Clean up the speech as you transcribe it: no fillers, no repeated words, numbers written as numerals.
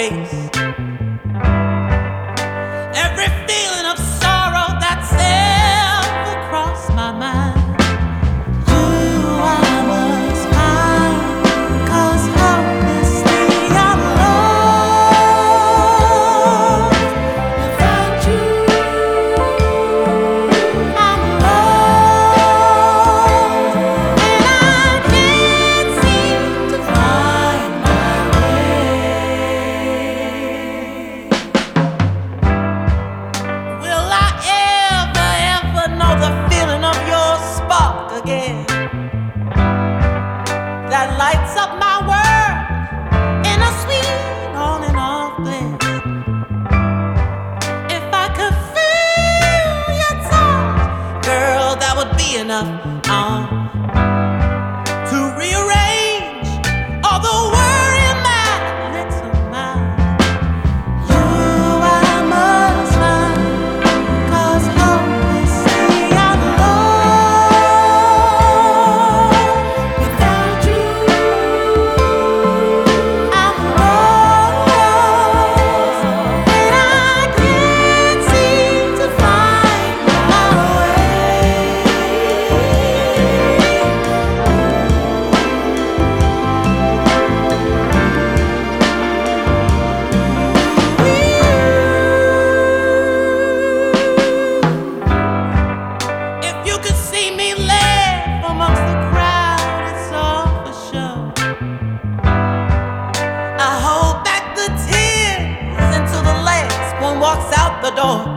face. Every feeling of sorrow that's ever crossed my mind. You I must find, 'cause hopelessly I'm lost. Without you, I'm lost, and I can't seem to find my way. Will I ever know the feeling of your spark again? That lights up my world in a sweet on and off bliss. If I could feel your touch, girl, that would be enough to rearrange all the worry in my little mind. You I must find, 'cause hopelessly I'm lost. Without you, I'm lost, and I can't seem to find my way. If you could see me laugh amongst the crowd, it's all for show. I hold back the tears until the last one walks out the door.